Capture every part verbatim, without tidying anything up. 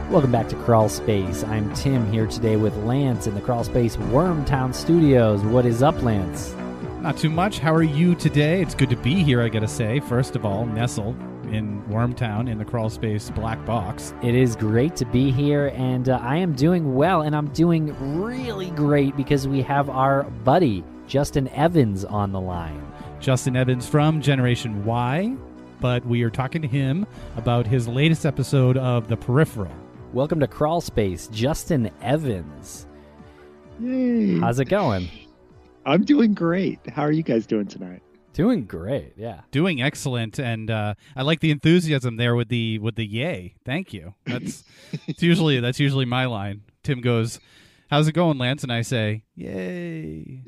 Welcome back to Crawl Space. I'm Tim here today with Lance in the Crawl Space Wormtown Studios. What is up, Lance? Not too much. How are you today? It's good to be here, I gotta say. First of all, nestled in Wormtown in the Crawl Space black box. It is great to be here, and uh, I am doing well, and I'm doing really great because we have our buddy, Justin Evans, on the line. Justin Evans from Generation Y, but we are talking to him about his latest episode of The Peripheral. Welcome to Crawl Space, Justin Evans. Yay. How's it going? I'm doing great. How are you guys doing tonight? Doing great, yeah. Doing excellent, and uh, I like the enthusiasm there with the with the yay. Thank you. That's it's usually that's usually my line. Tim goes, "How's it going, Lance?" And I say, "Yay."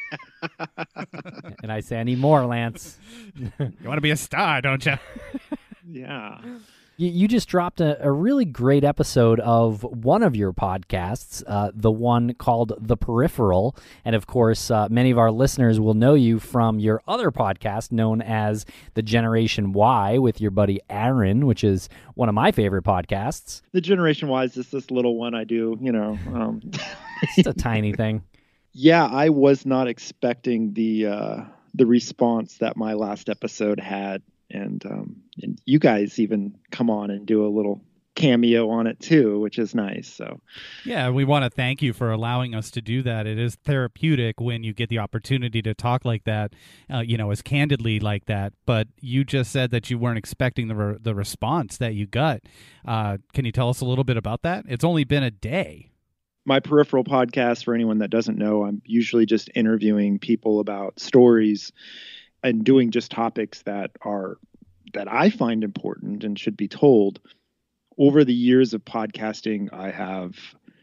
And I say, "I need more, Lance." You want to be a star, don't you? Yeah. You, you just dropped a, a really great episode of one of your podcasts, uh, the one called The Peripheral. And of course, uh, many of our listeners will know you from your other podcast known as The Generation Y with your buddy Aaron, which is one of my favorite podcasts. The Generation Y is just this little one I do, you know. Um, it's a tiny thing. Yeah, I was not expecting the uh, the response that my last episode had. And um, and you guys even come on and do a little cameo on it too, which is nice. So, yeah, we want to thank you for allowing us to do that. It is therapeutic when you get the opportunity to talk like that, uh, you know, as candidly like that. But you just said that you weren't expecting the re- the response that you got. Uh, can you tell us a little bit about that? It's only been a day. My Peripheral podcast, for anyone that doesn't know, I'm usually just interviewing people about stories and doing just topics that are that I find important and should be told. Over the years of podcasting, I have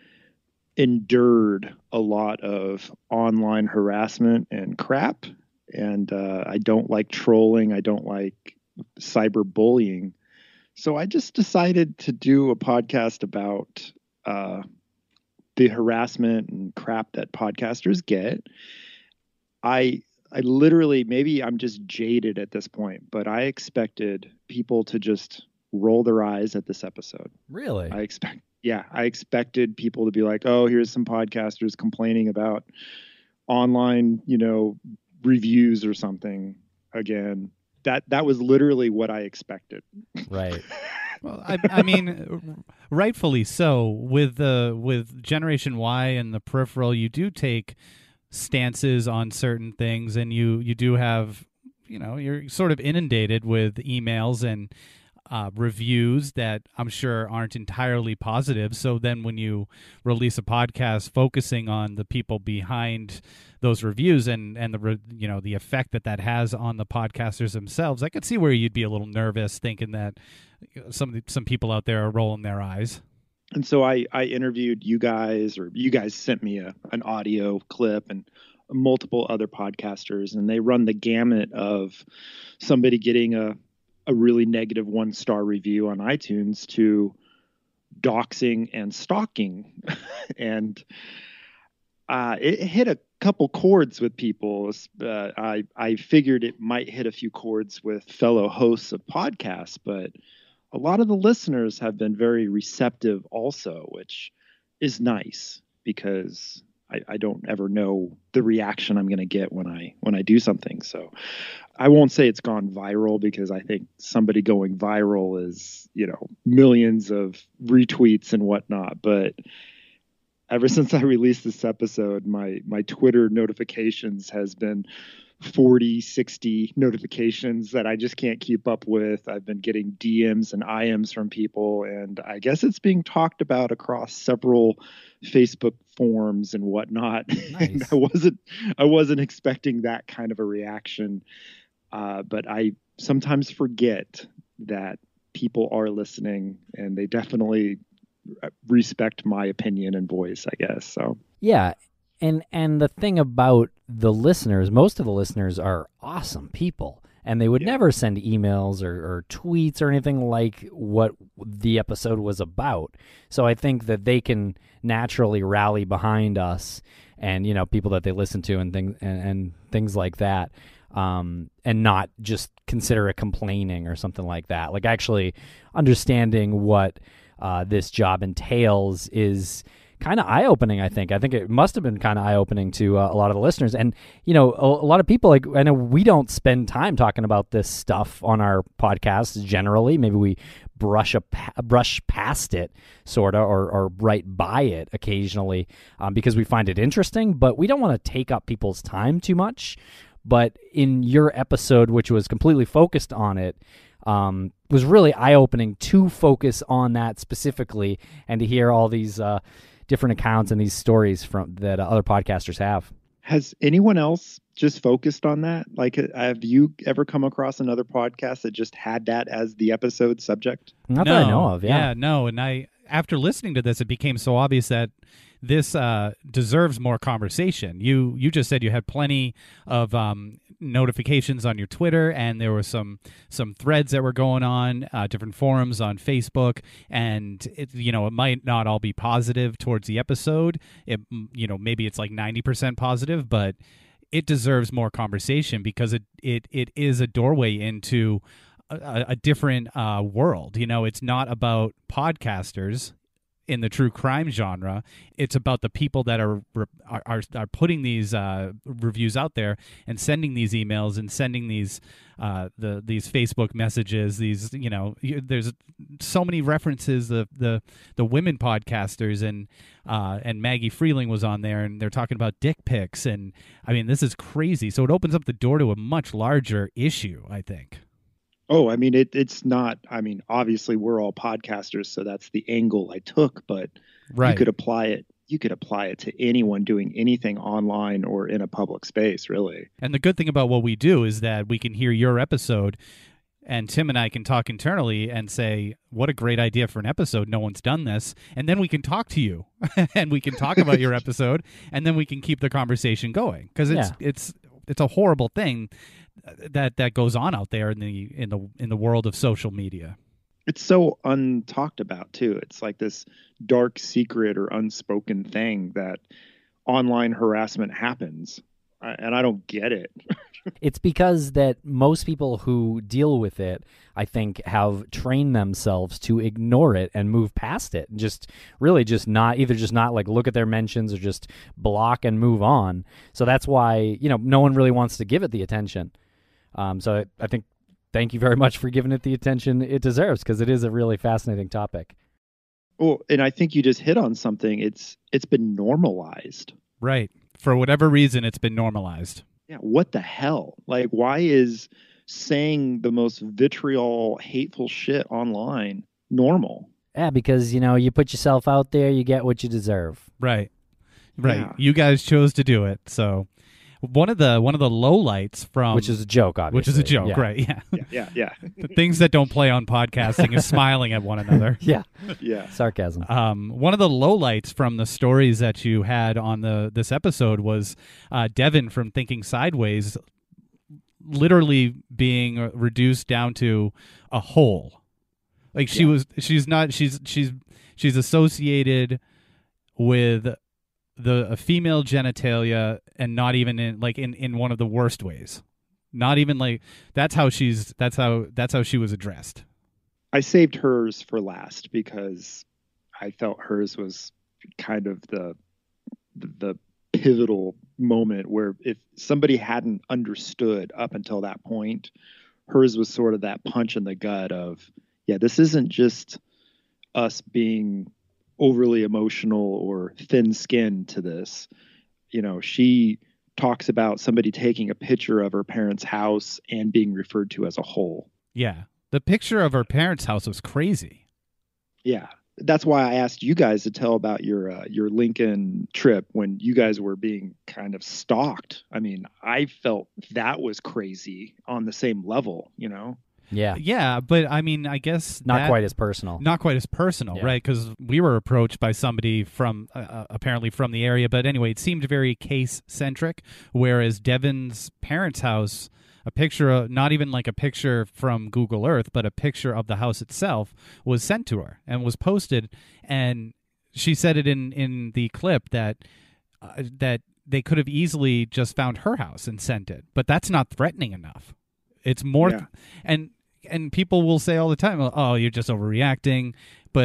endured a lot of online harassment and crap, and uh, I don't like trolling. I don't like cyberbullying. So I just decided to do a podcast about uh, the harassment and crap that podcasters get. I I literally, maybe I'm just jaded at this point, but I expected people to just roll their eyes at this episode. Really? I expect, yeah, I expected people to be like, oh, here's some podcasters complaining about online, you know, reviews or something again. That, that was literally what I expected. Right. Well, I, I mean, rightfully so. With the with Generation Y and The Peripheral, you do take stances on certain things, and you you do have, you know, you're sort of inundated with emails and uh, reviews that I'm sure aren't entirely positive. So then when you release a podcast focusing on the people behind those reviews and and the re, you know the effect that that has on the podcasters themselves, I could see where you'd be a little nervous thinking that some some people out there are rolling their eyes. And so I, I interviewed you guys, or you guys sent me a, an audio clip, and multiple other podcasters, and they run the gamut of somebody getting a, a really negative one-star review on iTunes to doxing and stalking. and uh, it hit a couple chords with people. Uh, I, I figured it might hit a few chords with fellow hosts of podcasts, but a lot of the listeners have been very receptive also, which is nice because I, I don't ever know the reaction I'm going to get when I when I do something. So I won't say it's gone viral because I think somebody going viral is, you know, millions of retweets and whatnot. But ever since I released this episode, my my Twitter notifications has been forty, sixty notifications that I just can't keep up with. I've been getting D Ms and I Ms from people, and I guess it's being talked about across several Facebook forums and whatnot. Nice. And I wasn't, I wasn't expecting that kind of a reaction. Uh, but I sometimes forget that people are listening, and they definitely respect my opinion and voice, I guess. So yeah. And and the thing about the listeners, most of the listeners are awesome people, and they would yeah. never send emails or, or tweets or anything like what the episode was about. So I think that they can naturally rally behind us and, you know, people that they listen to and things and, and things like that, um, and not just consider it complaining or something like that. Like actually understanding what uh, this job entails is kind of eye-opening, I think. I think it must have been kind of eye-opening to uh, a lot of the listeners. And, you know, a, a lot of people, like, I know we don't spend time talking about this stuff on our podcasts generally. Maybe we brush a, brush past it, sort of, or, or right by it occasionally um, because we find it interesting, but we don't want to take up people's time too much. But in your episode, which was completely focused on it, um, was really eye-opening to focus on that specifically and to hear all these uh, different accounts and these stories from that uh, other podcasters have. Has anyone else just focused on that? Like, have you ever come across another podcast that just had that as the episode subject? Not no, that I know of, yeah. Yeah, no. And I, after listening to this, it became so obvious that this uh, deserves more conversation. You you just said you had plenty of um, notifications on your Twitter, and there were some some threads that were going on, uh, different forums on Facebook, and it, you know, it might not all be positive towards the episode. It you know maybe it's like ninety percent positive, but it deserves more conversation because it it, it is a doorway into a, a different uh, world. You know, it's not about podcasters in the true crime genre. It's about the people that are are are, are putting these uh, reviews out there and sending these emails and sending these uh, the these Facebook messages. These you know, there's so many references. The the the women podcasters and uh, and Maggie Freeling was on there, and they're talking about dick pics. And I mean, this is crazy. So it opens up the door to a much larger issue, I think. Oh, I mean, it, it's not, I mean, obviously we're all podcasters, so that's the angle I took, but right. you could apply it. You could apply it to anyone doing anything online or in a public space, really. And the good thing about what we do is that we can hear your episode, and Tim and I can talk internally and say, what a great idea for an episode. No one's done this. And then we can talk to you and we can talk about your episode, and then we can keep the conversation going, because it's, Yeah. it's, it's a horrible thing that that goes on out there in the in the in the world of social media. It's so untalked about too. It's like this dark secret or unspoken thing that online harassment happens, and I don't get it. It's because that most people who deal with it, I think, have trained themselves to ignore it and move past it, and just really just not either just not like look at their mentions or just block and move on. So that's why, you know, no one really wants to give it the attention. Um, so I, I think thank you very much for giving it the attention it deserves, because it is a really fascinating topic. Well, and I think you just hit on something. It's it's been normalized. Right. For whatever reason, it's been normalized. Yeah. What the hell? Like, why is saying the most vitriol, hateful shit online normal? Yeah, because, you know, you put yourself out there, you get what you deserve. Right. Right. Yeah. You guys chose to do it. So one of the one of the lowlights from Which is a joke, obviously. which is a joke, Yeah. right? Yeah. Yeah, yeah, yeah. The things that don't play on podcasting is smiling at one another. Yeah, Yeah. sarcasm. Um, one of the lowlights from the stories that you had on the this episode was uh, Devin from Thinking Sideways literally being reduced down to a hole. Like she Yeah. was, she's not, she's she's she's associated with the a female genitalia, and not even in like in, in one of the worst ways. Not even like that's how she's that's how that's how she was addressed. I saved hers for last because I felt hers was kind of the the pivotal moment where if somebody hadn't understood up until that point, hers was sort of that punch in the gut of, yeah, this isn't just us being overly emotional or thin-skinned to this. You know, she talks about somebody taking a picture of her parents' house and being referred to as a hole. Yeah, the picture of her parents' house was crazy. Yeah. That's why I asked you guys to tell about your uh, your Lincoln trip when you guys were being kind of stalked. I mean, I felt that was crazy on the same level, you know? Yeah, Yeah, but I mean, I guess not that- quite as personal. Not quite as personal, Yeah. right? Because we were approached by somebody from uh, apparently from the area, but anyway, it seemed very case centric. Whereas Devin's parents' house, a picture of not even like a picture from Google Earth, but a picture of the house itself was sent to her and was posted, and she said it in in the clip that uh, that they could have easily just found her house and sent it, but that's not threatening enough. It's more, Yeah. and. And people will say all the time, "Oh, you're just overreacting." But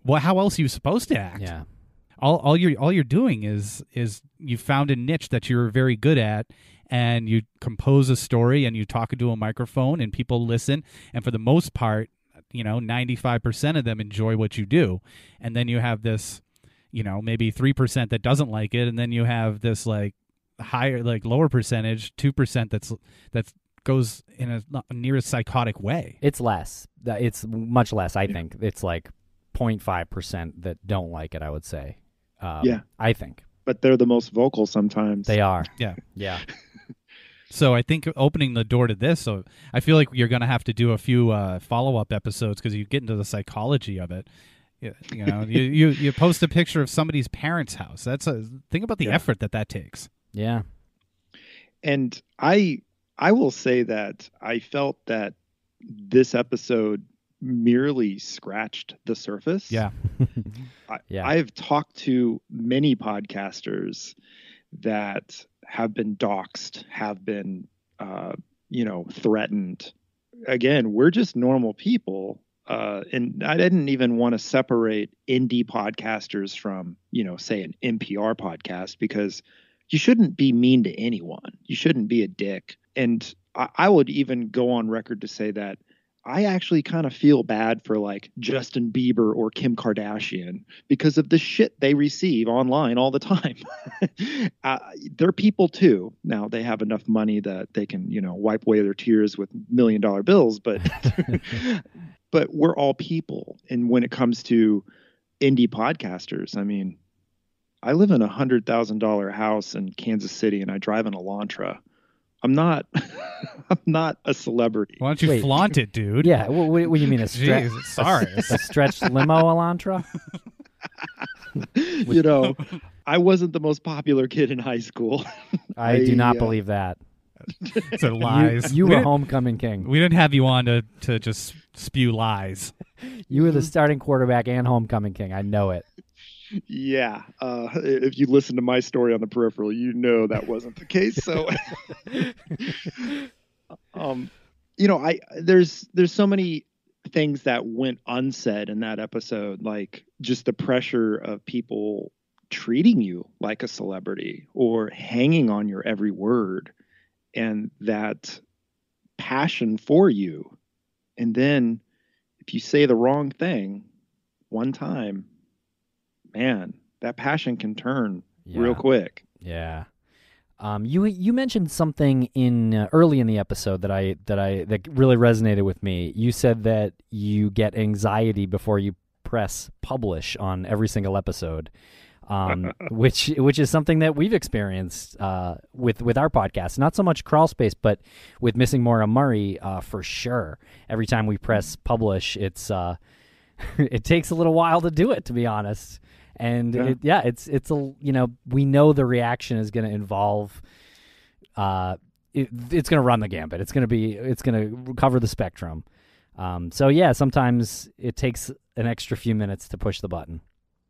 well, how else are you supposed to act? Yeah. All all you're all you're doing is is you found a niche that you're very good at, and you compose a story and you talk into a microphone and people listen, and for the most part, you know, ninety-five percent of them enjoy what you do. And then you have this, you know, maybe three percent that doesn't like it, and then you have this like higher like lower percentage, two percent that's that's goes in a, a near a psychotic way. It's less. It's much less, I think. It's like zero point five percent that don't like it, I would say. Um, Yeah. I think. But they're the most vocal sometimes. They are. Yeah. Yeah. So I think opening the door to this, so I feel like you're going to have to do a few uh, follow-up episodes because you get into the psychology of it. You, you know, you, you you post a picture of somebody's parents' house. That's a think about the Yeah. effort that that takes. Yeah. And I I will say that I felt that this episode merely scratched the surface. Yeah. I, Yeah. I've talked to many podcasters that have been doxxed, have been, uh, you know, threatened. Again, we're just normal people. Uh, and I didn't even want to separate indie podcasters from, you know, say an N P R podcast, because you shouldn't be mean to anyone. You shouldn't be a dick. And I, I would even go on record to say that I actually kind of feel bad for like Justin Bieber or Kim Kardashian because of the shit they receive online all the time. uh, they're people too. Now they have enough money that they can, you know, wipe away their tears with million dollar bills, but but we're all people. And when it comes to indie podcasters, I mean, I live in a hundred thousand dollar house in Kansas City and I drive an Elantra. I'm not, I'm not a celebrity. Why don't you Wait. flaunt it, dude? Yeah. What, what do you mean a stretch? Jeez, sorry. A stretched limo Elantra? You know, I wasn't the most popular kid in high school. I do not uh, believe that. It's a lies. You, you we were didn't- homecoming king. We didn't have you on to, to just spew lies. You were the starting quarterback and homecoming king. I know it. Yeah. Uh, if you listen to my story on the peripheral, you know that wasn't the case. So, um, you know, I there's there's so many things that went unsaid in that episode, like just the pressure of people treating you like a celebrity or hanging on your every word, and that passion for you. And then if you say the wrong thing one time, man, that passion can turn Yeah. real quick. Yeah. Um, you you mentioned something in uh, early in the episode that I that I that really resonated with me. You said that you get anxiety before you press publish on every single episode, um, which which is something that we've experienced uh, with with our podcast. Not so much Crawl Space, but with Missing Maura Murray uh, for sure. Every time we press publish, it's uh, it takes a little while to do it, to be honest. And Yeah. yeah. It, yeah, it's it's a you know we know the reaction is going to involve, uh, it, it's going to run the gambit. It's going to be it's going to cover the spectrum. Um, so yeah, sometimes it takes an extra few minutes to push the button.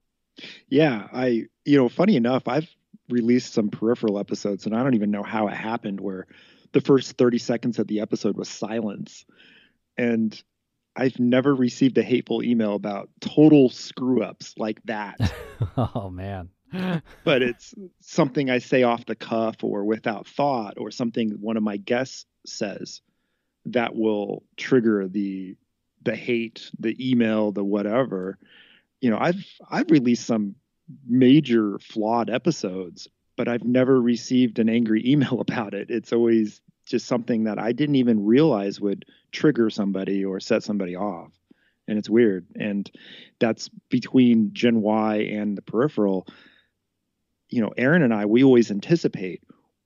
Yeah, I, you know, funny enough, I've released some peripheral episodes and I don't even know how it happened, where the first thirty seconds of the episode was silence. And I've never received a hateful email about total screw ups like that. Oh man. But it's something I say off the cuff or without thought, or something one of my guests says that will trigger the the hate, the email, the whatever. You know, I've I've released some major flawed episodes, but I've never received an angry email about it. It's always just something that I didn't even realize would trigger somebody or set somebody off. And it's weird. And that's between Gen Y and the peripheral. You know, Aaron and I, we always anticipate,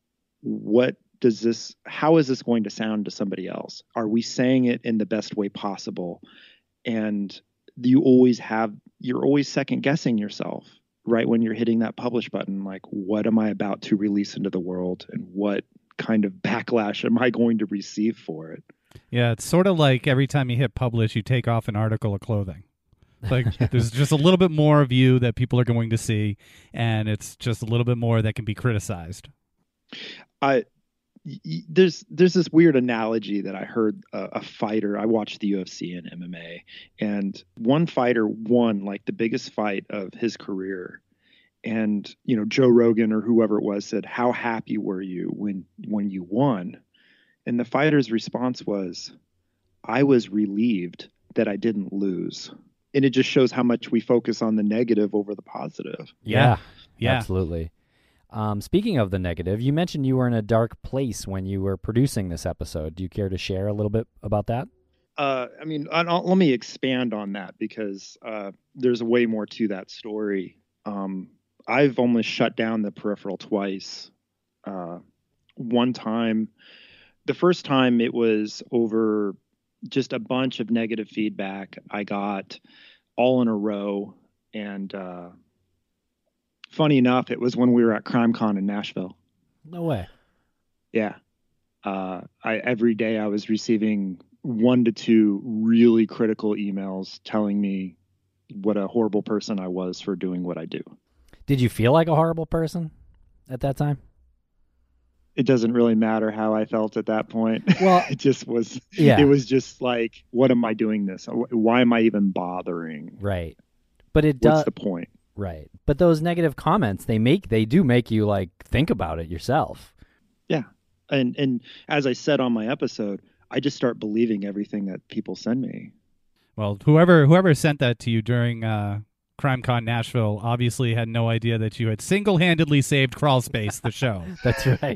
what does this, how is this going to sound to somebody else? Are we saying it in the best way possible? And you always have, you're always second guessing yourself right when you're hitting that publish button. Like, what am I about to release into the world? And what kind of backlash am I going to receive for it? Yeah, it's sort of like every time you hit publish, you take off an article of clothing. Like there's just a little bit more of you that people are going to see, and it's just a little bit more that can be criticized. I, y- y- there's there's this weird analogy that I heard a, a fighter. I watched the U F C and M M A, and one fighter won like the biggest fight of his career. And you know, Joe Rogan or whoever it was said, "How happy were you when when you won?" And the fighter's response was, "I was relieved that I didn't lose." And it just shows how much we focus on the negative over the positive. Yeah, Yeah. absolutely. Um, speaking of the negative, you mentioned you were in a dark place when you were producing this episode. Do you care to share a little bit about that? Uh, I mean, I don't, let me expand on that because uh, there's way more to that story. Um, I've almost shut down the Peripheral twice. Uh, one time, the first time it was over just a bunch of negative feedback I got all in a row. And uh, funny enough, it was when we were at CrimeCon in Nashville. No way. Yeah. Uh, I, every day I was receiving one to two really critical emails telling me what a horrible person I was for doing what I do. Did you feel like a horrible person at that time? It doesn't really matter how I felt at that point. Well, it just was, yeah. It was just like, what am I doing this? Why am I even bothering? Right. But it does. What's the point? Right. But those negative comments, they make, they do make you like think about it yourself. Yeah. And, and as I said on my episode, I just start believing everything that people send me. Well, whoever, whoever sent that to you during, uh, CrimeCon Nashville obviously had no idea that you had single-handedly saved Crawl Space, the show. That's right.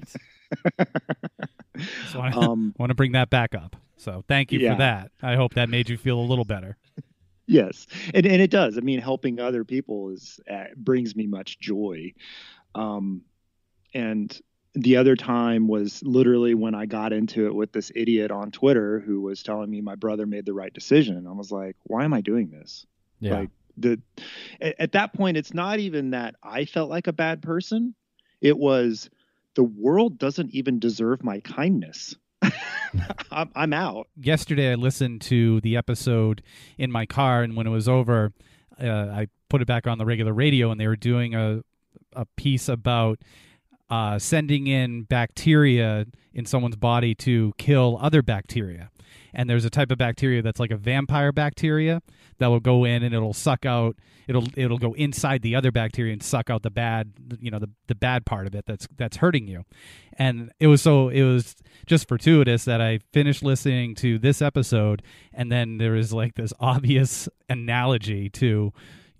So I Um, want to bring that back up. So thank you Yeah. for that. I hope that made you feel a little better. Yes, and and it does. I mean, helping other people is uh, brings me much joy. Um, and the other time was literally when I got into it with this idiot on Twitter who was telling me my brother made the right decision. I was like, why am I doing this? Yeah. Like the at, at that point, it's not even that I felt like a bad person. It was the world doesn't even deserve my kindness. I'm, I'm out. Yesterday I listened to the episode in my car, and when it was over, uh, I put it back on the regular radio, and they were doing a a piece about uh, sending in bacteria in someone's body to kill other bacteria. And there's a type of bacteria that's like a vampire bacteria that will go in and it'll suck out, it'll it'll go inside the other bacteria and suck out the bad, you know, the the bad part of it that's that's hurting you. And it was so it was just fortuitous that I finished listening to this episode, and then there was like this obvious analogy to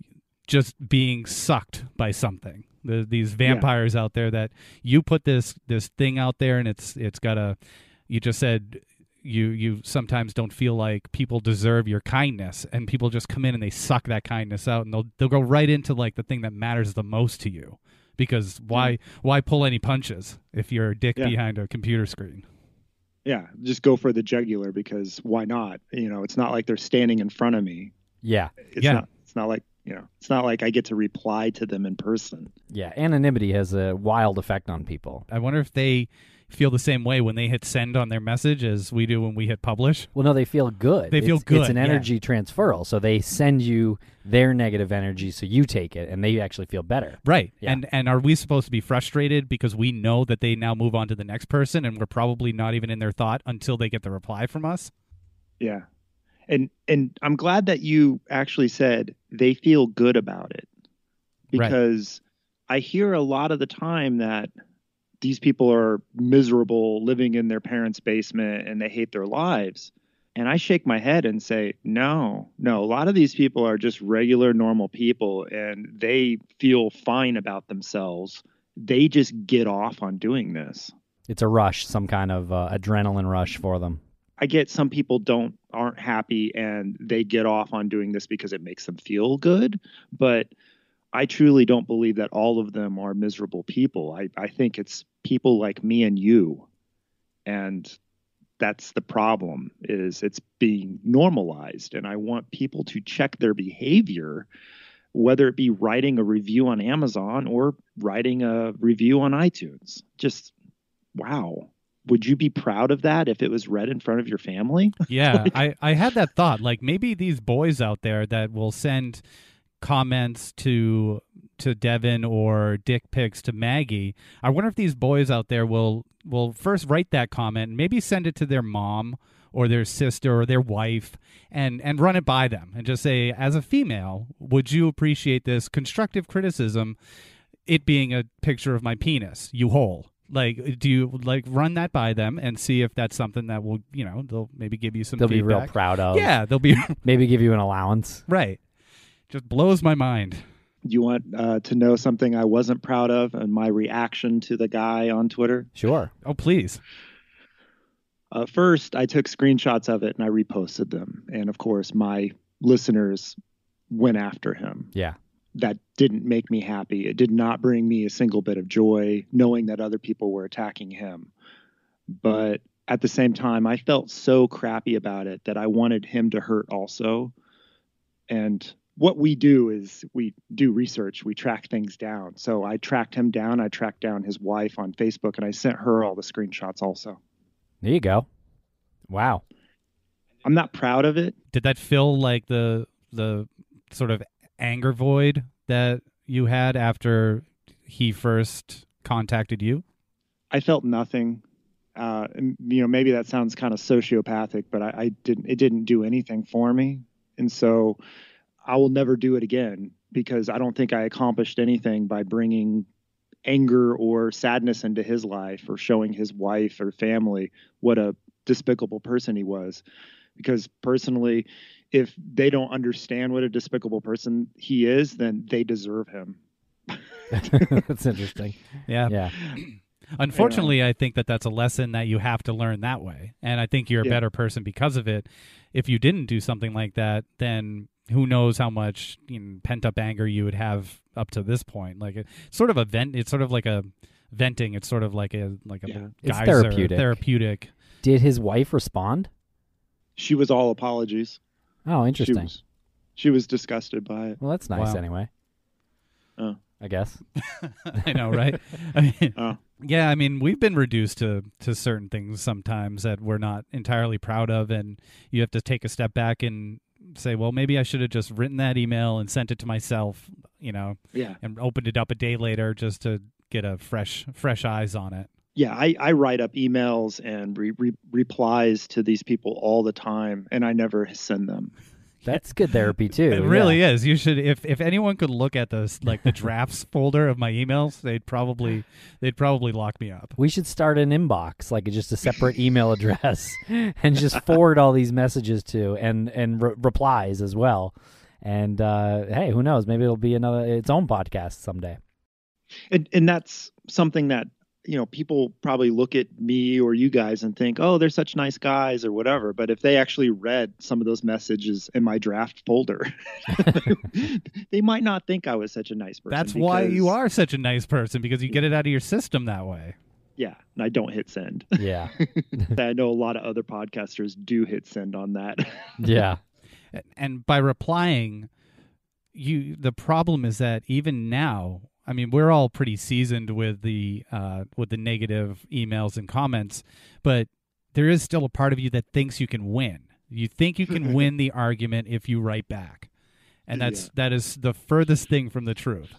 just being sucked by something. The, these vampires yeah. out there that you put this this thing out there, and it's it's got a. You just said you you sometimes don't feel like people deserve your kindness, and people just come in and they suck that kindness out, and they'll they'll go right into like the thing that matters the most to you, because why mm. why pull any punches if you're a dick yeah. behind a computer screen? Yeah, just go for the jugular, because why not? You know, it's not like they're standing in front of me. Yeah, it's yeah. not. It's not like. You know, it's not like I get to reply to them in person. Yeah, anonymity has a wild effect on people. I wonder if they feel the same way when they hit send on their message as we do when we hit publish. Well, no, they feel good. They feel it's, good. It's an energy yeah. transferal, so they send you their negative energy, so you take it, and they actually feel better. Right. Yeah. And and are we supposed to be frustrated because we know that they now move on to the next person, and we're probably not even in their thought until they get the reply from us? Yeah. And and I'm glad that you actually said they feel good about it, because right. I hear a lot of the time that these people are miserable living in their parents' basement and they hate their lives. And I shake my head and say, no, no, a lot of these people are just regular, normal people, and they feel fine about themselves. They just get off on doing this. It's a rush, some kind of uh, adrenaline rush for them. I get some people don't aren't happy and they get off on doing this because it makes them feel good. But I truly don't believe that all of them are miserable people. I, I think it's people like me and you. And that's the problem, is it's being normalized. And I want people to check their behavior, whether it be writing a review on Amazon or writing a review on iTunes. Just, wow. Would you be proud of that if it was read in front of your family? Yeah, like, I, I had that thought. Like, maybe these boys out there that will send comments to to Devin or dick pics to Maggie, I wonder if these boys out there will will first write that comment and maybe send it to their mom or their sister or their wife and, and run it by them and just say, as a female, would you appreciate this constructive criticism, it being a picture of my penis, you whole? Like, do you like run that by them and see if that's something that will, you know, they'll maybe give you some They'll feedback. be real proud of. Yeah, they'll be Maybe give you an allowance. right. Just blows my mind. You want uh, to know something I wasn't proud of and my reaction to the guy on Twitter? Sure. Oh, please. Uh, first, I took screenshots of it and I reposted them. And of course, my listeners went after him. Yeah. That didn't make me happy. It did not bring me a single bit of joy knowing that other people were attacking him. But at the same time, I felt so crappy about it that I wanted him to hurt also. And what we do is we do research. We track things down. So I tracked him down. I tracked down his wife on Facebook, and I sent her all the screenshots also. There you go. Wow. I'm not proud of it. Did that fill like the the sort of anger void that you had after he first contacted you? I felt nothing. Uh, and, you know, maybe that sounds kind of sociopathic, but I, I didn't. It didn't do anything for me, and so I will never do it again because I don't think I accomplished anything by bringing anger or sadness into his life or showing his wife or family what a despicable person he was. Because personally, if they don't understand what a despicable person he is, then they deserve him. That's interesting. Yeah. Yeah. Unfortunately, I think that that's a lesson that you have to learn that way. And I think you're a Yeah. better person because of it. If you didn't do something like that, then who knows how much, you know, pent-up anger you would have up to this point. Like, it's sort of a vent. It's sort of like a venting. It's sort of like a like a Yeah. It's geyser, therapeutic. therapeutic. Did his wife respond? She was all apologies. Oh, She interesting. was, she was disgusted by it. Well, that's nice Wow. anyway. Oh. I guess. I know, right? I mean, Oh. yeah, I mean, we've been reduced to, to certain things sometimes that we're not entirely proud of, and you have to take a step back and say, well, maybe I should have just written that email and sent it to myself, you know, Yeah. and opened it up a day later just to get a fresh fresh eyes on it. Yeah, I, I write up emails and re, re, replies to these people all the time, and I never send them. That's good therapy too. It really yeah. is. You should, if if anyone could look at this, like the drafts folder of my emails, they'd probably they'd probably lock me up. We should start an inbox, like just a separate email address, and just forward all these messages to and and re- replies as well. And uh, hey, who knows? Maybe it'll be another its own podcast someday. And, and that's something that, you know, people probably look at me or you guys and think, oh, they're such nice guys or whatever. But if they actually read some of those messages in my draft folder, they might not think I was such a nice person. That's why you because- are such a nice person, because you get it out of your system that way. Yeah, and I don't hit send. Yeah. I know a lot of other podcasters do hit send on that. Yeah. And by replying, you the problem is that even now, I mean, we're all pretty seasoned with the uh, with the negative emails and comments, but there is still a part of you that thinks you can win. You think you can win the argument if you write back, and that's Yeah. that is the furthest thing from the truth.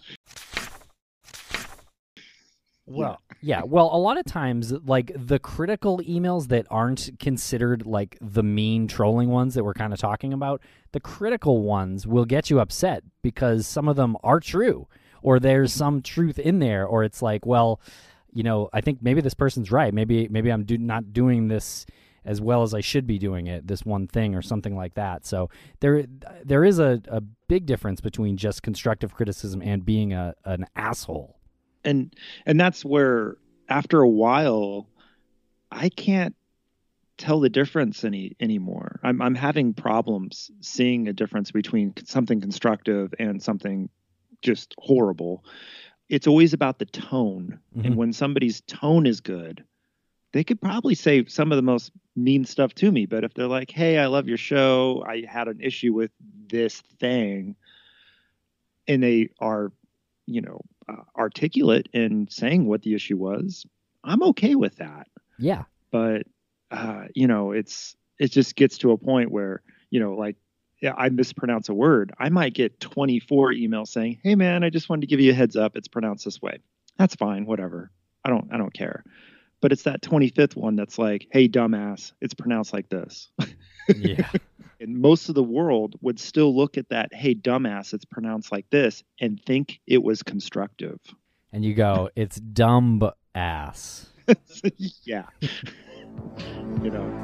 Well, yeah. Well, a lot of times, like the critical emails that aren't considered like the mean trolling ones that we're kind of talking about, the critical ones will get you upset because some of them are true, or there's some truth in there, or it's like, well, you know, I think maybe this person's right. Maybe maybe I'm do- not doing this as well as I should be doing it, this one thing or something like that. So there there is a, a big difference between just constructive criticism and being a an asshole. and and that's where after a while I can't tell the difference any anymore. I'm I'm having problems seeing a difference between something constructive and something just horrible. It's always about the tone. Mhm. And when somebody's tone is good, they could probably say some of the most mean stuff to me, but if they're like, "Hey, I love your show. I had an issue with this thing," and they are, you know, uh, articulate in saying what the issue was, I'm okay with that. Yeah. But uh, you know, it's it just gets to a point where, you know, like yeah, I mispronounce a word, I might get twenty-four emails saying, "Hey man, I just wanted to give you a heads up. It's pronounced this way." That's fine, whatever. I don't I don't care. But it's that twenty-fifth one that's like, "Hey dumbass, it's pronounced like this." Yeah. And most of the world would still look at that, "Hey dumbass, it's pronounced like this," and think it was constructive. And you go, "It's dumb ass." Yeah. You know.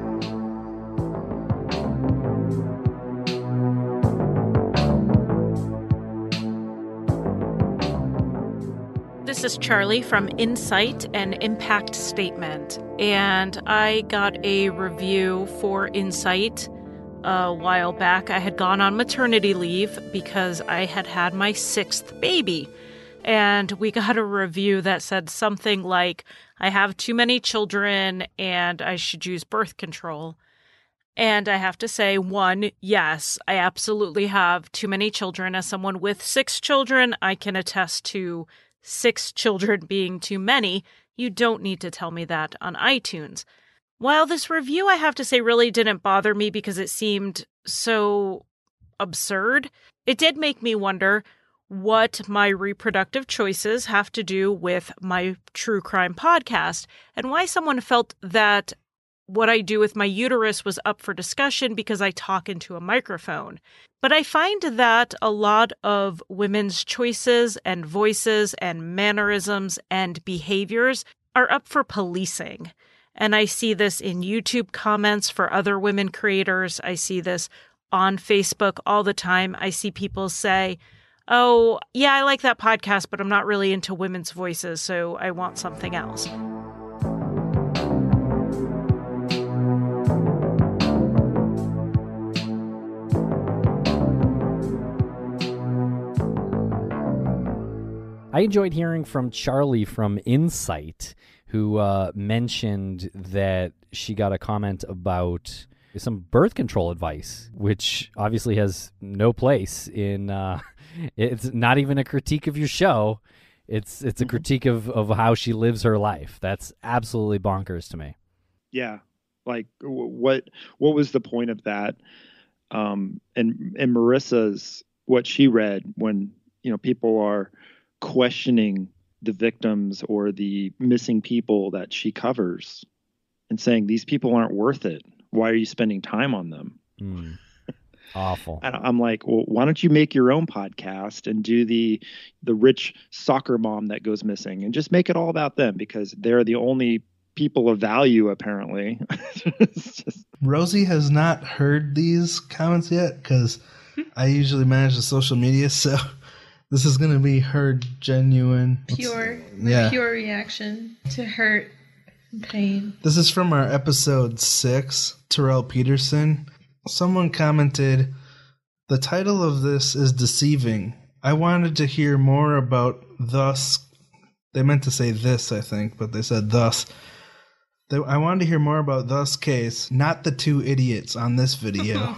This is Charlie from Insight and Impact Statement, and I got a review for Insight a while back. I had gone on maternity leave because I had had my sixth baby, and we got a review that said something like, "I have too many children and I should use birth control." And I have to say, one, yes, I absolutely have too many children. As someone with six children, I can attest to six children being too many. You don't need to tell me that on iTunes. While this review, I have to say, really didn't bother me because it seemed so absurd, it did make me wonder what my reproductive choices have to do with my true crime podcast, and why someone felt that what I do with my uterus was up for discussion because I talk into a microphone. But I find that a lot of women's choices and voices and mannerisms and behaviors are up for policing. And I see this in YouTube comments for other women creators. I see this on Facebook all the time. I see people say, "Oh, yeah, I like that podcast, but I'm not really into women's voices, so I want something else." I enjoyed hearing from Charlie from Insight, who uh, mentioned that she got a comment about some birth control advice, which obviously has no place in, uh, it's not even a critique of your show. It's it's a critique of, of how she lives her life. That's absolutely bonkers to me. Yeah. Like what, what was the point of that? Um, and, and Marissa's, what she read when, you know, people are questioning the victims or the missing people that she covers and saying, these people aren't worth it. Why are you spending time on them? Mm. Awful. And I'm like, well, why don't you make your own podcast and do the the rich soccer mom that goes missing and just make it all about them, because they're the only people of value, apparently. Just... Rosie has not heard these comments yet because I usually manage the social media, so this is going to be her genuine, pure, yeah. pure reaction to hurt and pain. This is from our episode six, Terrell Peterson. Someone commented, "The title of this is deceiving. I wanted to hear more about thus." They meant to say this, I think, but they said thus. They, I wanted to hear more about thus case, not the two idiots on this video.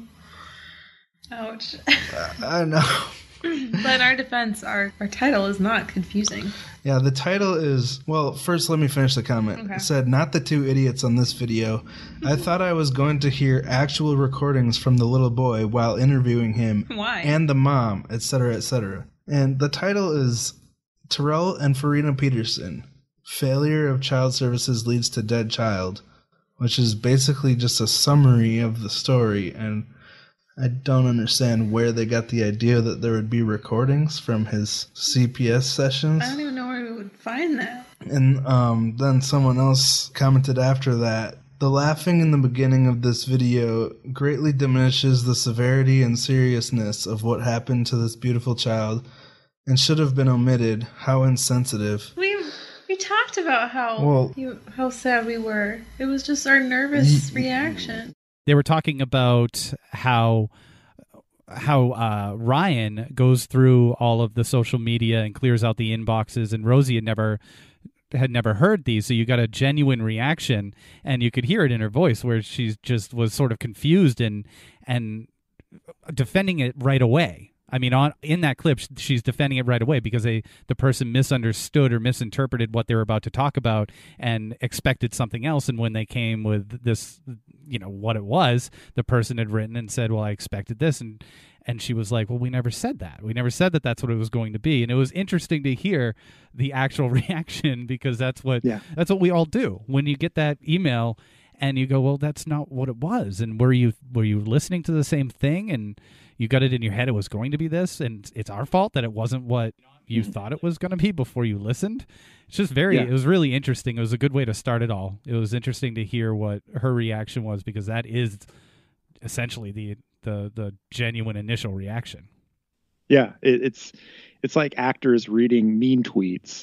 Ouch. uh, I know. But in our defense, our, our title is not confusing. Yeah, the title is, well, first let me finish the comment. Okay. It said, not the two idiots on this video. I thought I was going to hear actual recordings from the little boy while interviewing him. Why? And the mom, et cetera, et cetera. And the title is Terrell and Farina Peterson, Failure of Child Services Leads to Dead Child, which is basically just a summary of the story, and I don't understand where they got the idea that there would be recordings from his C P S sessions. I don't even know where we would find that. And um, then someone else commented after that, "The laughing in the beginning of this video greatly diminishes the severity and seriousness of what happened to this beautiful child and should have been omitted. How insensitive." We we talked about how Well- you, how sad we were. It was just our nervous reaction. They were talking about how how uh, Ryan goes through all of the social media and clears out the inboxes, and Rosie had never had never heard these, so you got a genuine reaction, and you could hear it in her voice where she just was sort of confused and and defending it right away. I mean, on in that clip, she's defending it right away because they, the person misunderstood or misinterpreted what they were about to talk about and expected something else. And when they came with this, you know, what it was, the person had written and said, well, I expected this. And, and she was like, well, we never said that. We never said that that's what it was going to be. And it was interesting to hear the actual reaction because that's what, yeah. that's what we all do. When you get that email and you go, well, that's not what it was. And were you, were you listening to the same thing? And you got it in your head it was going to be this, and it's our fault that it wasn't what you thought it was going to be before you listened. It's just very, yeah. It was really interesting. It was a good way to start it all. It was interesting to hear what her reaction was because that is essentially the the, the genuine initial reaction. Yeah, it, it's it's like actors reading mean tweets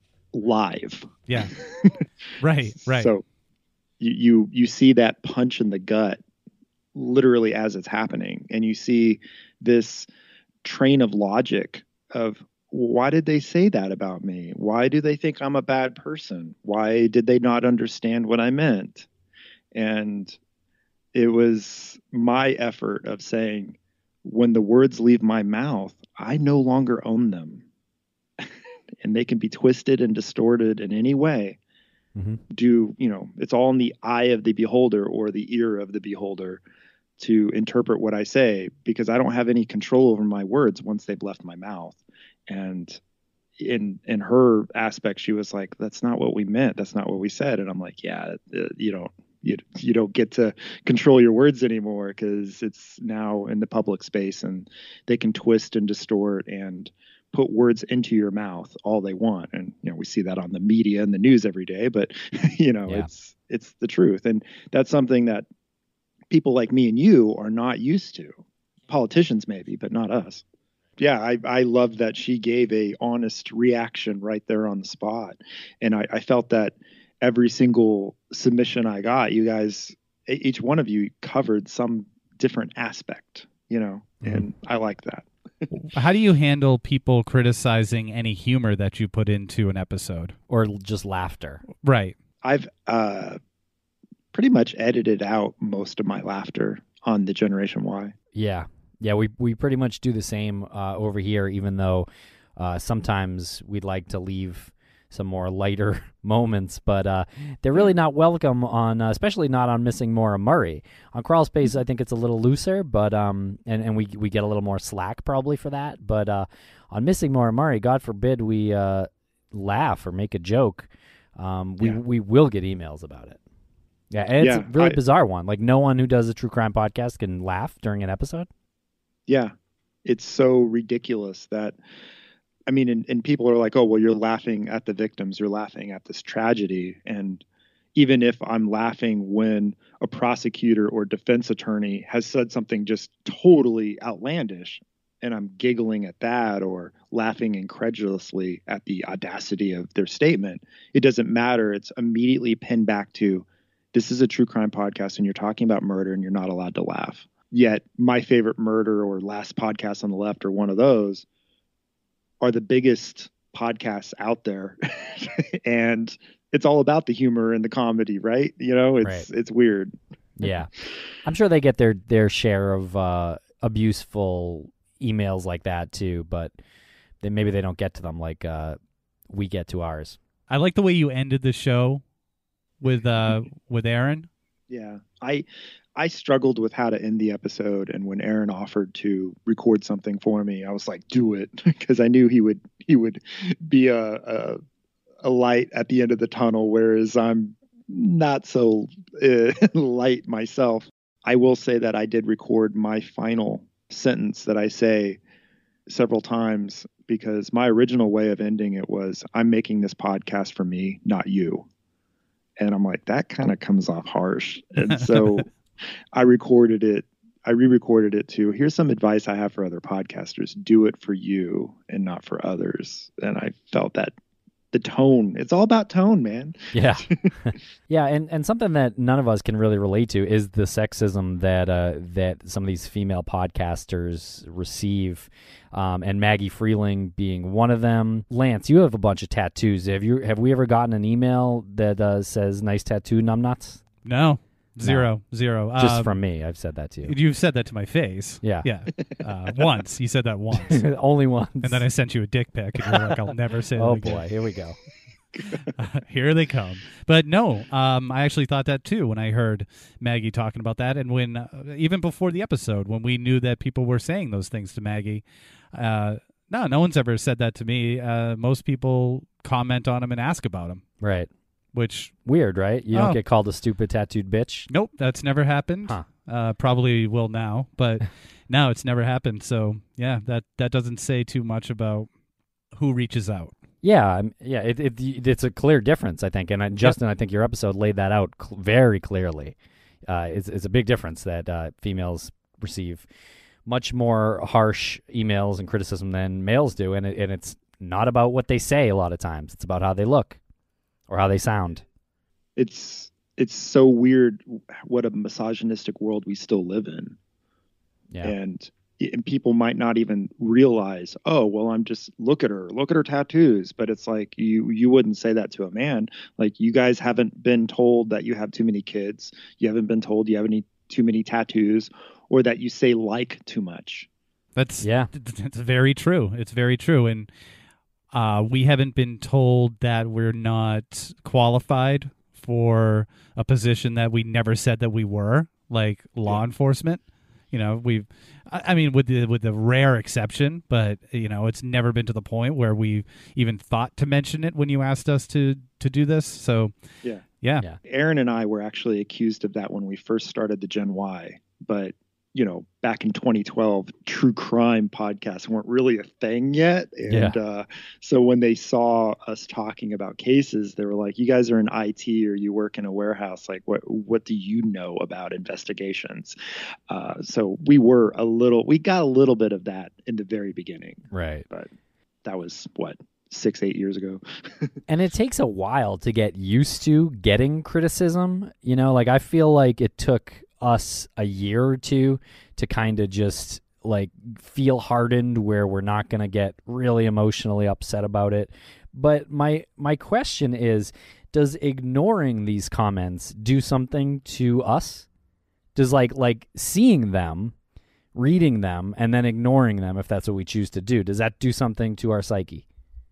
live. Yeah, right, right. So you, you you see that punch in the gut literally as it's happening, and you see this train of logic of why did they say that about me? Why do they think I'm a bad person? Why did they not understand what I meant? And it was my effort of saying, when the words leave my mouth, I no longer own them. And they can be twisted and distorted in any way. Mm-hmm. Do, you know, it's all in the eye of the beholder or the ear of the beholder to interpret what I say, because I don't have any control over my words once they've left my mouth. And in in her aspect, she was like, that's not what we meant. That's not what we said. And I'm like, yeah, you don't, you, you don't get to control your words anymore because it's now in the public space and they can twist and distort and put words into your mouth all they want. And, you know, we see that on the media and the news every day, but you know, yeah. it's, it's the truth. And that's something that people like me and you are not used to. Politicians maybe, but not us. Yeah, I, I love that she gave a honest reaction right there on the spot. And I, I felt that every single submission I got, you guys, each one of you covered some different aspect, you know, mm-hmm. and I like that. How do you handle people criticizing any humor that you put into an episode? Or just laughter? Right. I've uh, pretty much edited out most of my laughter on the Generation Y. Yeah. Yeah, we, we pretty much do the same uh, over here, even though uh, sometimes we'd like to leave some more lighter moments, but uh, they're really not welcome on, uh, especially not on Missing Maura Murray. On Crawl Space, I think it's a little looser, but um, and, and we we get a little more slack probably for that. But uh, on Missing Maura Murray, God forbid we uh, laugh or make a joke, um, we, yeah. we will get emails about it. Yeah, and it's yeah, a really I, bizarre one. Like, no one who does a true crime podcast can laugh during an episode. Yeah, it's so ridiculous that, I mean, and, and people are like, oh, well, you're laughing at the victims. You're laughing at this tragedy. And even if I'm laughing when a prosecutor or defense attorney has said something just totally outlandish, and I'm giggling at that or laughing incredulously at the audacity of their statement, it doesn't matter. It's immediately pinned back to, this is a true crime podcast and you're talking about murder and you're not allowed to laugh. Yet my favorite murder or Last Podcast on the Left or one of those are the biggest podcasts out there. And it's all about the humor and the comedy, right? You know, it's right. It's weird. Yeah. I'm sure they get their, their share of uh, abuseful emails like that too, but then maybe they don't get to them like uh, we get to ours. I like the way you ended the show with uh, with Aaron. Yeah. I I struggled with how to end the episode, and when Aaron offered to record something for me, I was like, do it, because I knew he would he would be a, a a light at the end of the tunnel, whereas I'm not so uh, light myself. I will say that I did record my final sentence that I say several times, because my original way of ending it was, I'm making this podcast for me, not you. And I'm like, that kind of comes off harsh. And so I recorded it. I re-recorded it too. Here's some advice I have for other podcasters. Do it for you and not for others. And I felt that the tone, it's all about tone, man. Yeah. Yeah. And, and something that none of us can really relate to is the sexism that, uh, that some of these female podcasters receive. Um, and Maggie Freeling being one of them. Lance, you have a bunch of tattoos. Have you, have we ever gotten an email that uh, says nice tattoo, numbnuts? No. Zero, zero. Just Um, from me. I've said that to you. You've said that to my face. Yeah. Yeah. Uh, once. You said that once. Only once. And then I sent you a dick pic, and you're like, I'll never say that Oh, again. boy. Here we go. Uh, here they come. But no, um, I actually thought that too when I heard Maggie talking about that, and when uh, even before the episode, when we knew that people were saying those things to Maggie. Uh, no, no one's ever said that to me. Uh, most people comment on him and ask about him, Right. which Weird, right? You don't Oh. get called a stupid tattooed bitch. nope, that's never happened. Huh. Uh, probably will now, but no, it's never happened. So yeah, that that doesn't say too much about who reaches out. Yeah, I'm- yeah, it, it it's a clear difference, I think, and uh, Justin, I think your episode laid that out cl- very clearly. Uh, it's, it's a big difference that uh, females receive much more harsh emails and criticism than males do, and it, and it's not about what they say a lot of times; it's about how they look or how they sound. It's it's so weird what a misogynistic world we still live in. Yeah, And and people might not even realize, oh, well, I'm just look at her, look at her tattoos. But it's like you you wouldn't say that to a man. Like, you guys haven't been told that you have too many kids. You haven't been told you have any too many tattoos, or that you say like too much. That's Yeah. It's very true. It's very true, and uh, we haven't been told that we're not qualified for a position that we never said that we were, like law enforcement. You know, we've, I I mean, with the with the rare exception, but you know, it's never been to the point where we even thought to mention it when you asked us to to do this. So, Yeah. yeah, Yeah. Aaron and I were actually accused of that when we first started the Gen Y. But, you know, back in twenty twelve, true crime podcasts weren't really a thing yet. And Yeah. uh, so when they saw us talking about cases, they were like, you guys are in I T or you work in a warehouse. Like, what what do you know about investigations? Uh, so we were a little, we got a little bit of that in the very beginning. right. But that was, what, six, eight years ago? And it takes a while to get used to getting criticism. You know, like I feel like it took us a year or two to kind of just like feel hardened where we're not going to get really emotionally upset about it. But my my question is, does ignoring these comments do something to us? Does like like seeing them, reading them, and then ignoring them, if that's what we choose to do, does that do something to our psyche?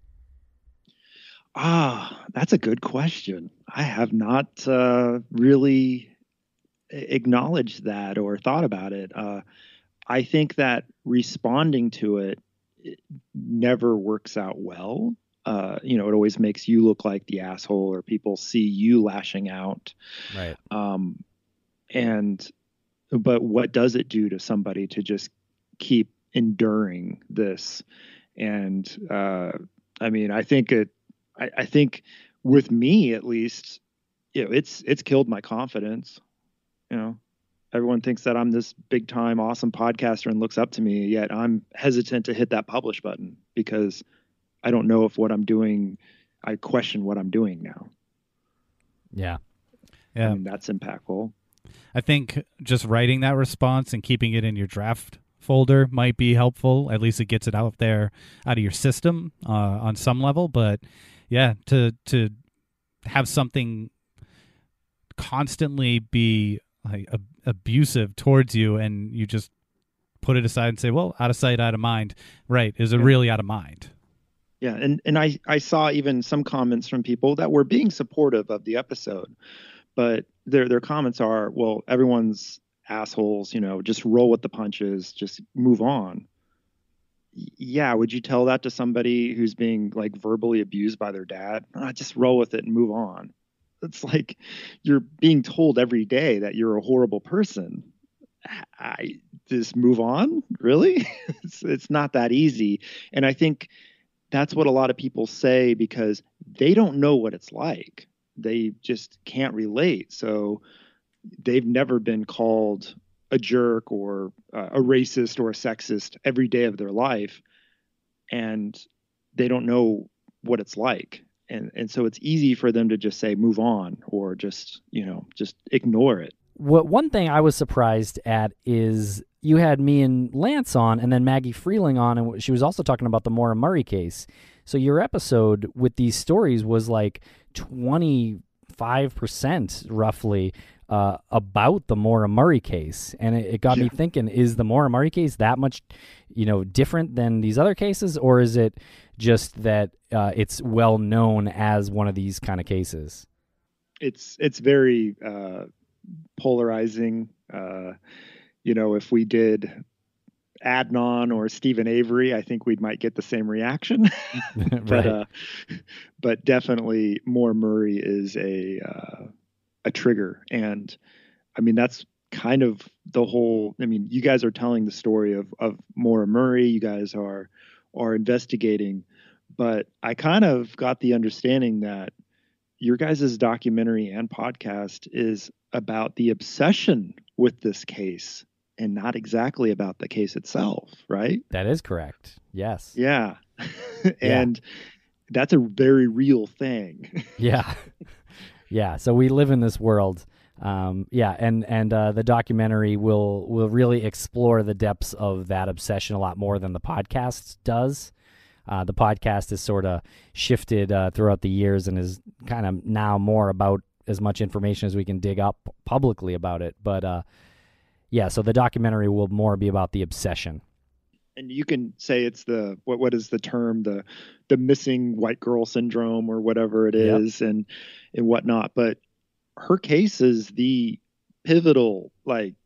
Ah, that's a good question. I have not uh, really acknowledged that or thought about it. Uh, I think that responding to it, it never works out well. Uh, you know, it always makes you look like the asshole, or people see you lashing out. Right. Um, and, but what does it do to somebody to just keep enduring this? And, uh, I mean, I think it, I, I think with me at least, you know, it's, it's killed my confidence. You know, everyone thinks that I'm this big time, awesome podcaster and looks up to me, yet I'm hesitant to hit that publish button because I don't know if what I'm doing, I question what I'm doing now. Yeah. yeah. I mean, that's impactful. I think just writing that response and keeping it in your draft folder might be helpful. At least it gets it out there, out of your system uh, on some level. But yeah, to to have something constantly be like ab- abusive towards you, and you just put it aside and say, well, out of sight, out of mind. Right. Is it Yeah. really out of mind? Yeah, and and I I saw even some comments from people that were being supportive of the episode, but their their comments are, well, everyone's assholes, you know, just roll with the punches, just move on. Y- Yeah, would you tell that to somebody who's being like verbally abused by their dad? Ah, just roll with it and move on. It's like you're being told every day that you're a horrible person. I just move on, really? it's it's not that easy, and I think that's what a lot of people say because they don't know what it's like. They just can't relate. So they've never been called a jerk or uh, a racist or a sexist every day of their life. And they don't know what it's like. And, and so it's easy for them to just say, move on, or just, you know, just ignore it. What one thing I was surprised at is you had me and Lance on, and then Maggie Freeling on, and she was also talking about the Maura Murray case. So your episode with these stories was like twenty-five percent roughly uh, about the Maura Murray case, and it, it got Yeah. me thinking: is the Maura Murray case that much, you know, different than these other cases, or is it just that uh, it's well known as one of these kind of cases? It's it's very uh, polarizing. Uh, you know, if we did Adnan or Stephen Avery, I think we might get the same reaction. but Right. uh, but definitely, Maura Murray is a uh, a trigger, and I mean that's kind of the whole. I mean, you guys are telling the story of of Maura Murray. You guys are are investigating, but I kind of got the understanding that your guys' documentary and podcast is about the obsession with this case and not exactly about the case itself, right? That is correct. Yes. Yeah. and that's a very real thing. Yeah. Yeah. So we live in this world. Um, yeah. And, and, uh, the documentary will, will really explore the depths of that obsession a lot more than the podcast does. Uh, the podcast has sort of shifted, uh, throughout the years and is kind of now more about as much information as we can dig up publicly about it. But, uh, yeah, so the documentary will more be about the obsession. And you can say it's the what what is the term, the the missing white girl syndrome or whatever it Yep. is, and and whatnot. But her case is the pivotal, like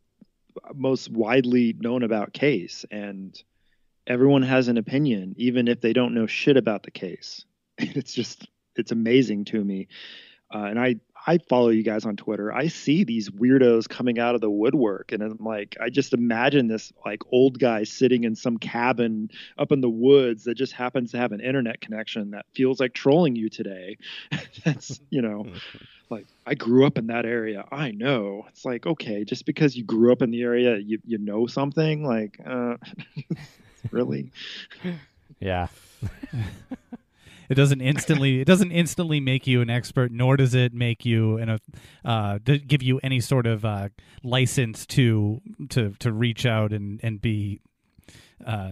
most widely known about case, and everyone has an opinion, even if they don't know shit about the case. It's just it's amazing to me, uh, and I. I follow you guys on Twitter. I see these weirdos coming out of the woodwork, and I'm like, I just imagine this like old guy sitting in some cabin up in the woods that just happens to have an internet connection that feels like trolling you today. That's, you know, like I grew up in that area. I know. It's like, okay, just because you grew up in the area, you you know something like, uh, really? Yeah. It doesn't instantly. It doesn't instantly make you an expert, nor does it make you an uh, to give you any sort of uh, license to to to reach out and and be uh,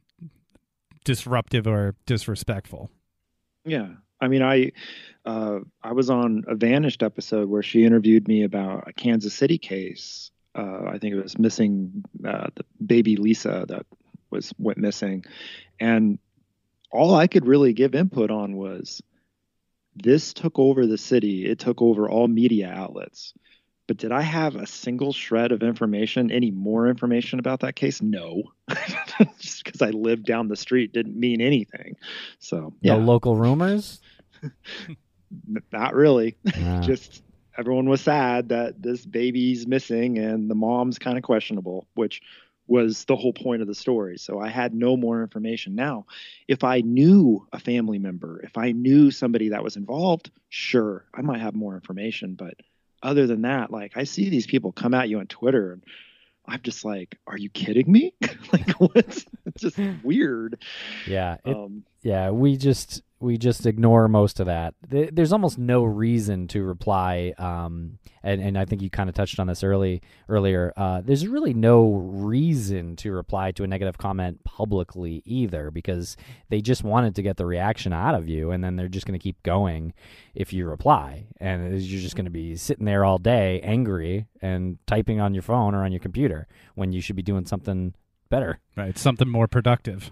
disruptive or disrespectful. Yeah, I mean, I uh, I was on a Vanished episode where she interviewed me about a Kansas City case. Uh, I think it was missing uh, the baby Lisa that was went missing, and all I could really give input on was this took over the city. It took over all media outlets. But did I have a single shred of information, any more information about that case? No. Just because I lived down the street didn't mean anything. So, yeah, No local rumors? n- not really. Ah. Just everyone was sad that this baby's missing and the mom's kind of questionable, which was the whole point of the story. So I had no more information. Now, if I knew a family member, if I knew somebody that was involved, sure, I might have more information. But other than that, like I see these people come at you on Twitter and I'm just like, are you kidding me? Like what's it's just weird. Yeah. It, Um, yeah. We just, we just ignore most of that. Th- There's almost no reason to reply. Um, and, and I think you kind of touched on this early earlier. Uh, there's really no reason to reply to a negative comment publicly either, because they just wanted to get the reaction out of you, and then they're just going to keep going if you reply, and you're just going to be sitting there all day angry and typing on your phone or on your computer when you should be doing something better. Right, something more productive.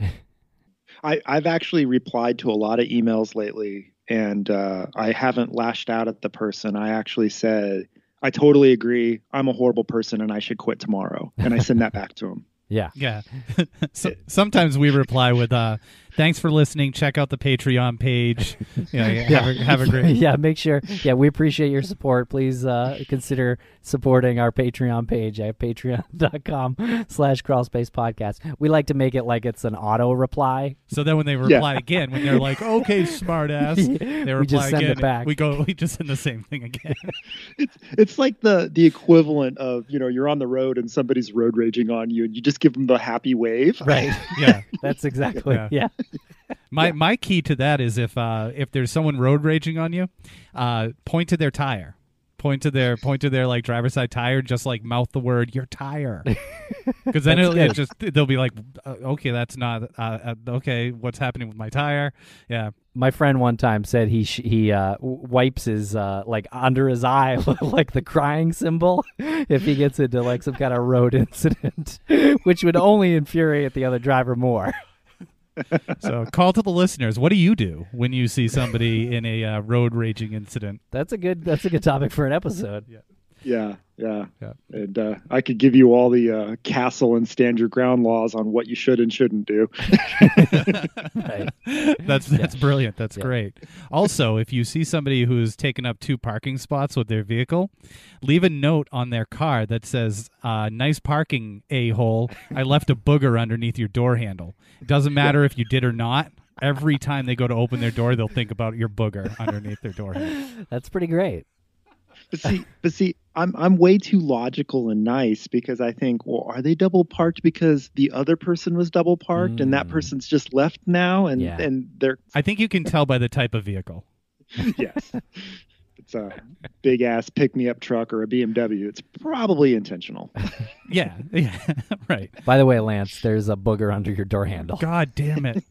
I, I've actually replied to a lot of emails lately, and uh, I haven't lashed out at the person. I actually said, I totally agree. I'm a horrible person and I should quit tomorrow. And I send that back to him. Yeah. Yeah. So, sometimes we reply with, uh, "Thanks for listening. Check out the Patreon page. You know, have, a, have a great." Yeah, make sure. Yeah, we appreciate your support. Please uh, consider supporting our Patreon page at patreon.com slash crawlspace podcast. We like to make it like it's an auto reply. So then when they reply again, when they're like, "Okay, smartass," they reply We just send again. it back. We go. We just send the same thing again. It's it's like the the equivalent of, you know, you're on the road and somebody's road raging on you and you just give them the happy wave. Right. Yeah. That's exactly. Yeah. Yeah. My my key to that is if uh, if there's someone road raging on you, uh, point to their tire. Point point to their point to their like driver's side tire, just like mouth the word "your tire," because then That's it'll good. it just they'll be like, uh, okay, that's not uh, uh, okay. What's happening with my tire? Yeah, My friend one time said he sh- he uh, w- wipes his uh, like under his eye like the crying symbol if he gets into like some kind of road incident, which would only infuriate the other driver more. so call to the listeners. What do you do when you see somebody in a uh, road raging incident? That's a good that's a good topic for an episode. Yeah. Yeah, yeah, Yeah. And uh, I could give you all the uh, castle and stand your ground laws on what you should and shouldn't do. Right. That's that's brilliant. That's Yeah. great. Also, if you see somebody who's taken up two parking spots with their vehicle, leave a note on their car that says, uh, "Nice parking, a-hole. I left a booger underneath your door handle." It doesn't matter if you did or not. Every time they go to open their door, they'll think about your booger underneath their door handle. That's pretty great. But see, but see, I'm I'm way too logical and nice because I think, well, are they double parked because the other person was double parked and that Mm. person's just left now, and Yeah. and they're I think you can tell by the type of vehicle. yes, it's a big ass pick me up truck or a B M W. It's probably intentional. Yeah, yeah, right. By the way, Lance, there's a booger under your door handle. God damn it.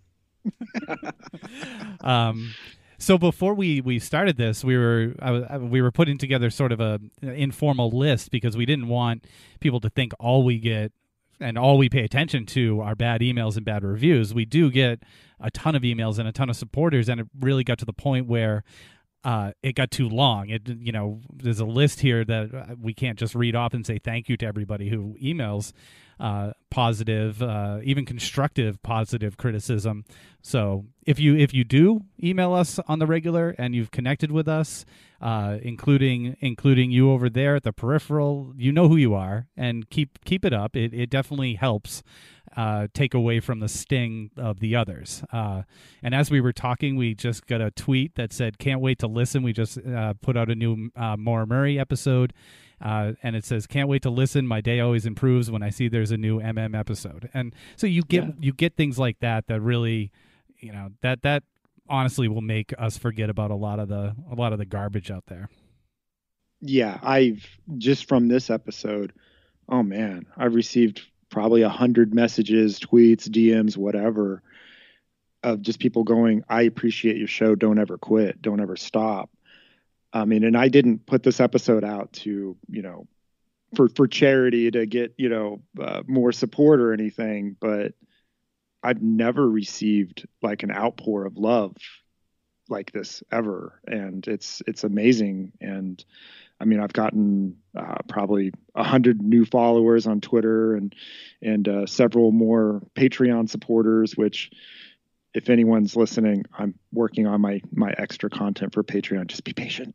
um, so before we, we started this, we were I, was- I- we were putting together sort of a an informal list because we didn't want people to think all we get and all we pay attention to are bad emails and bad reviews. We do get a ton of emails and a ton of supporters, and it really got to the point where uh, it got too long. It you know there's a list here that we can't just read off and say thank you to everybody who emails uh, positive, uh, even constructive positive criticism. So if you if you do email us on the regular and you've connected with us, uh, including including you over there at the Peripheral, you know who you are, and keep keep it up. It it definitely helps uh, take away from the sting of the others. Uh, and as we were talking, we just got a tweet that said, "Can't wait to listen." We just uh, put out a new uh, Maura Murray episode. Uh, and it says, "Can't wait to listen. My day always improves when I see there's a new M M episode." And so you get Yeah. you get things like that that really, you know, that that honestly will make us forget about a lot of the a lot of the garbage out there. Yeah, I've just from this episode, oh man, I've received probably a hundred messages, tweets, D Ms, whatever, of just people going, "I appreciate your show. Don't ever quit. Don't ever stop." I mean, and I didn't put this episode out to, you know, for, for charity to get, you know, uh, more support or anything, but I've never received like an outpour of love like this ever. And it's, it's amazing. And I mean, I've gotten uh, probably a hundred new followers on Twitter and, and uh, several more Patreon supporters, which, if anyone's listening, I'm working on my my extra content for Patreon. Just be patient.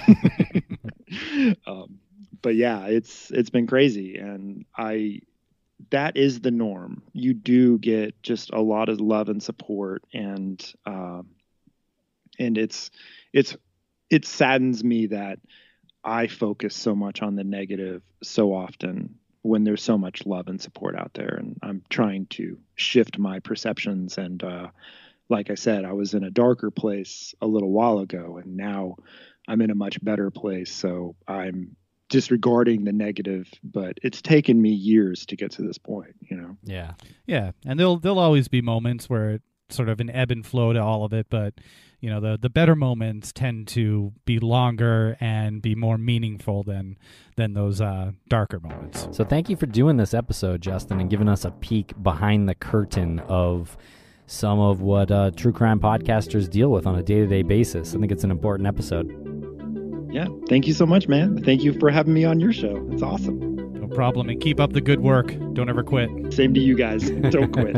um, but yeah, it's it's been crazy, and I that is the norm. You do get just a lot of love and support, and um, and it's it's it saddens me that I focus so much on the negative so often when there's so much love and support out there. And I'm trying to shift my perceptions. And uh, like I said, I was in a darker place a little while ago, and now I'm in a much better place. So I'm disregarding the negative, but it's taken me years to get to this point, you know? Yeah. Yeah, and there'll there'll always be moments where it's sort of an ebb and flow to all of it, but you know the the better moments tend to be longer and be more meaningful than than those uh, darker moments. So thank you for doing this episode, Justin, and giving us a peek behind the curtain of some of what uh, true crime podcasters deal with on a day-to-day basis. I think it's an important episode. Yeah. Thank you so much, man. Thank you for having me on your show. It's awesome. No problem, and keep up the good work. Don't ever quit. Same to you guys. Don't quit.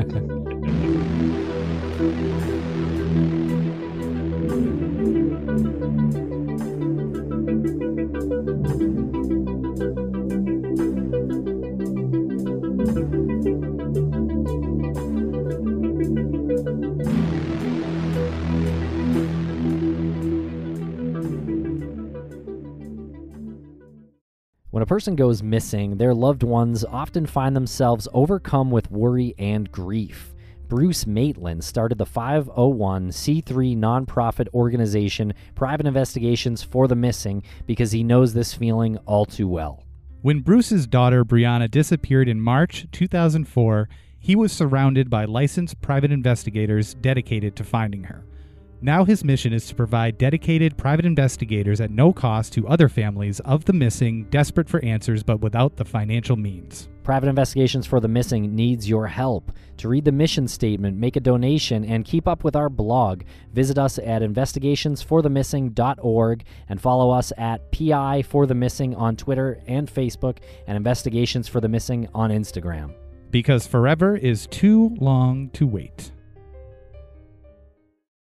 When a person goes missing, their loved ones often find themselves overcome with worry and grief. Bruce Maitland started the five oh one c three nonprofit organization Private Investigations for the Missing because he knows this feeling all too well. When Bruce's daughter Brianna disappeared in March two thousand four, he was surrounded by licensed private investigators dedicated to finding her. Now his mission is to provide dedicated private investigators at no cost to other families of the missing, desperate for answers but without the financial means. Private Investigations for the Missing needs your help. To read the mission statement, make a donation, and keep up with our blog, visit us at investigations for the missing dot org and follow us at P I for the Missing on Twitter and Facebook and Investigations for the Missing on Instagram. Because forever is too long to wait.